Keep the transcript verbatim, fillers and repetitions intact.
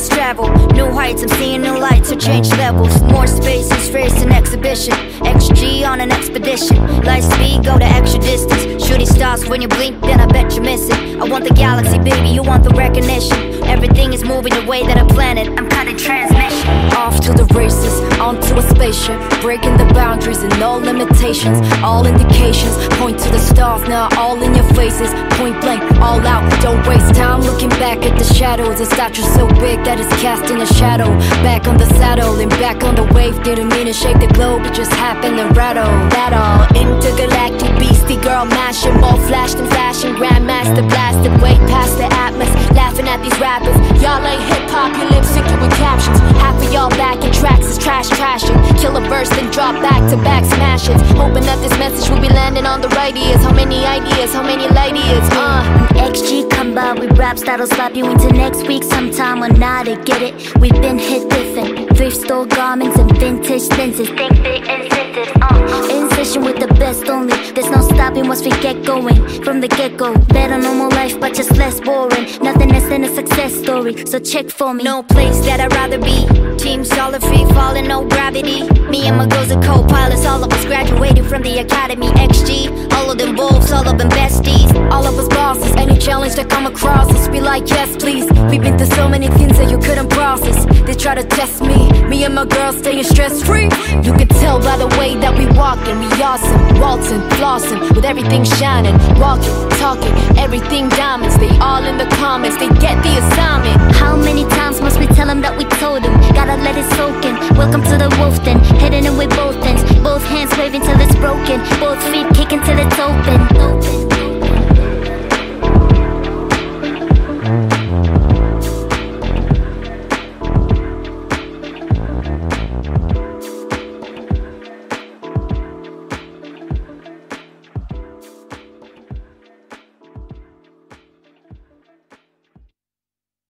space travel. New heights, I'm seeing new lights, so change levels. More space is race an exhibition. X G on an expedition. Light speed, go to extra distance. Shooting stars, when you blink, then I bet you miss it. I want the galaxy, baby, you want the recognition. Everything is moving the way that I planned it. I'm cutting transmission. Off to the races, onto a spaceship, breaking the boundaries and all limitations. All indications point to the stars, now all in your faces. Point blank, all out, don't waste time looking back at the shadows. A statue so big that it's casting a shadow. Back on the saddle and back on the wave. Didn't mean to shake the globe, it just happened to rattle. That all, intergalactic beastie girl mashing. More flashed and flashing, grandmaster blasted way past the atmos. Laughing at these rappers, y'all ain't hip-hop, you lip syncing with captions. Half of y'all back in tracks is trash trashing. Kill a verse then drop back to back smashes. Hoping that this message will be landing on the right ears. How many ideas, how many light years, uh X G come by with raps that'll slap you into next week sometime or not to get it. We've been hit different. Thrift store garments and vintage lenses. Think big incentives, uh In session with the best only. There's no stopping once we get going. From the get-go, better normal life but just less boring. Nothing less than a success story, so check for me. No place that I'd rather be. Team solid, free falling, no gravity. Me and my girls are co-pilots. All of us graduated from the academy. X G, all of them wolves, all of them besties. All of us bosses, any challenge that come across us, be like, yes please. We've been through so many things that you couldn't process. They try to test me, me and my girls staying stress free. You can tell by the way that we walking. We awesome, waltzing, flossing, with everything shining. Walking, talking, everything diamonds. They all in the comments, they get the assignment. How many times must we tell them that we told them? Gotta let it soak in. Welcome to the wolf den, hitting it with both ends. Both hands waving till it's broken. Both feet kicking till it's open. open.